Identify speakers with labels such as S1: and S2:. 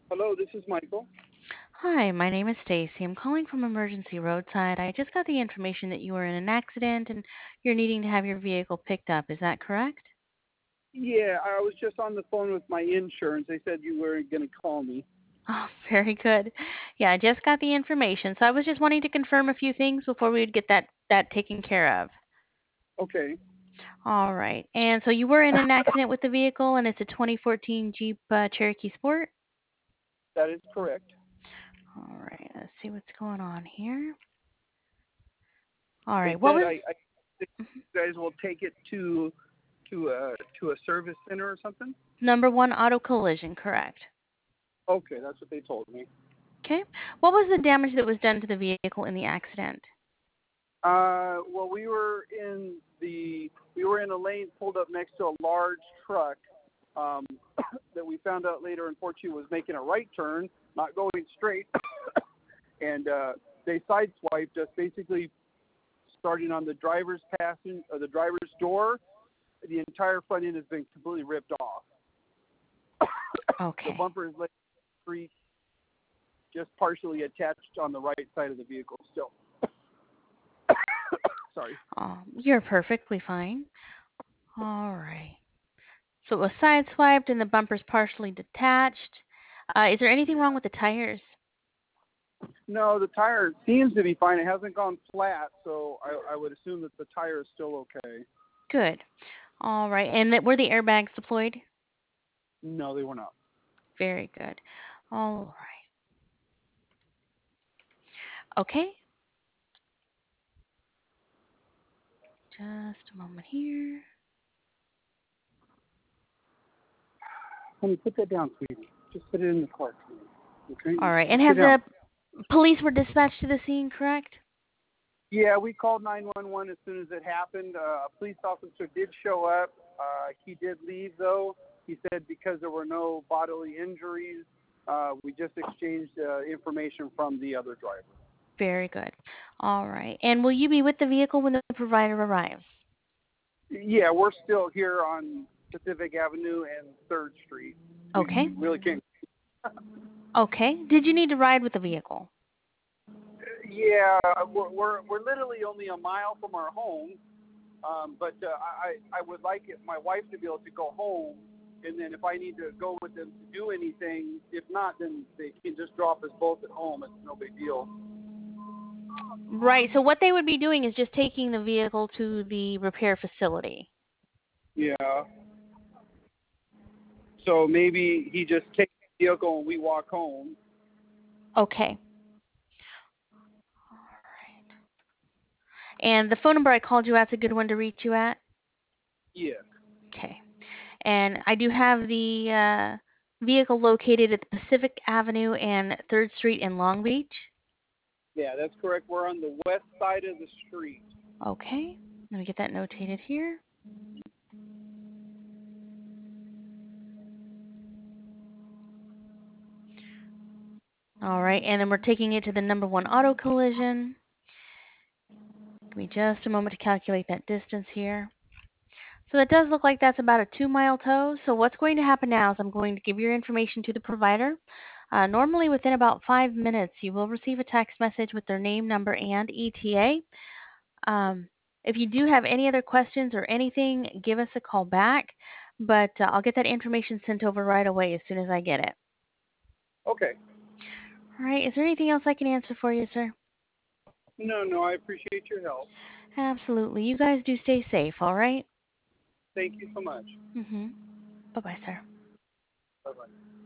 S1: Hello, this is Michael.
S2: Hi, my name is Stacy. I'm calling from Emergency Roadside. I just got the information that you were in an accident and you're needing to have your vehicle picked up. Is that correct?
S1: Yeah, I was just on the phone with my insurance. They said you were going to call me.
S2: Oh, very good. Yeah, I just got the information. So I was just wanting to confirm a few things before we would get that taken care of.
S1: Okay,
S2: All right. And so you were in an accident with the vehicle and it's a 2014 Jeep Cherokee Sport?
S1: that is correct.
S2: All right. Let's see what's going on here. All
S1: They
S2: right. What
S1: said
S2: was
S1: I think you guys will take it to a service center or something.
S2: number one auto collision, correct?
S1: Okay, that's what they told me.
S2: Okay. What was the damage that was done to the vehicle in the accident?
S1: Well, we were in a lane pulled up next to a large truck um, that we found out later, unfortunately, was making a right turn, not going straight, and they sideswiped us, basically starting on the the driver's door. The entire front end has been completely ripped off. The
S2: Okay.
S1: bumper is laid on the street, just partially attached on the right side of the vehicle still. Sorry.
S2: You're perfectly fine. All right. So it was sideswiped and the bumper's partially detached. Is there anything wrong
S1: Yeah.
S2: with the tires?
S1: No, the tire seems to be fine. It hasn't gone flat, so I would assume that the tire is still okay.
S2: Good. All right. And were the airbags deployed?
S1: No, they were not.
S2: Very good. All right. Okay. Just a moment here.
S1: Honey, put that down, sweetie. Just put it in the car, okay?
S2: All right. And
S1: Just
S2: have
S1: sit down.
S2: the police were dispatched to the scene, correct?
S1: Yeah, we called 911 as soon as it happened. A police officer did show up. He did leave, though. He said because there were no bodily injuries, we just exchanged information from the other driver.
S2: Very good. All right. And will you be with the vehicle when the provider arrives?
S1: Yeah, we're still here on Pacific Avenue and 3rd Street.
S2: Okay.
S1: We really can't.
S2: Okay. Did you need to ride with the vehicle?
S1: Yeah, we're literally only a mile from our home, but I would like my wife to be able to go home, and then if I need to go with them to do anything, if not, then they can just drop us both at home. It's no big deal.
S2: Right. So what they would be doing is just taking the vehicle to the repair facility.
S1: Yeah. So maybe he just takes the vehicle and we walk home.
S2: Okay. All right. And the phone number I called you at's a good one to reach you at?
S1: Yeah.
S2: Okay. And I do have the vehicle located at the Pacific Avenue and 3rd Street in Long Beach.
S1: Yeah, that's correct. We're on the west side of the street.
S2: Okay. Let me get that notated here. All right. And then we're taking it to the number one auto collision. Give me just a moment to calculate that distance here. So it does look like that's about a 2 mile tow. So what's going to happen now is I'm going to give your information to the provider. Normally within about 5 minutes, you will receive a text message with their name, number, and ETA. If you do have any other questions or anything, give us a call back. But I'll get that information sent over right away as soon as I get it.
S1: Okay.
S2: All right. Is there anything else I can answer for you, sir?
S1: No, no, I appreciate your help.
S2: Absolutely. You guys do stay safe, all right?
S1: Thank you so much.
S2: Mm-hmm. Bye-bye, sir.
S1: Bye bye.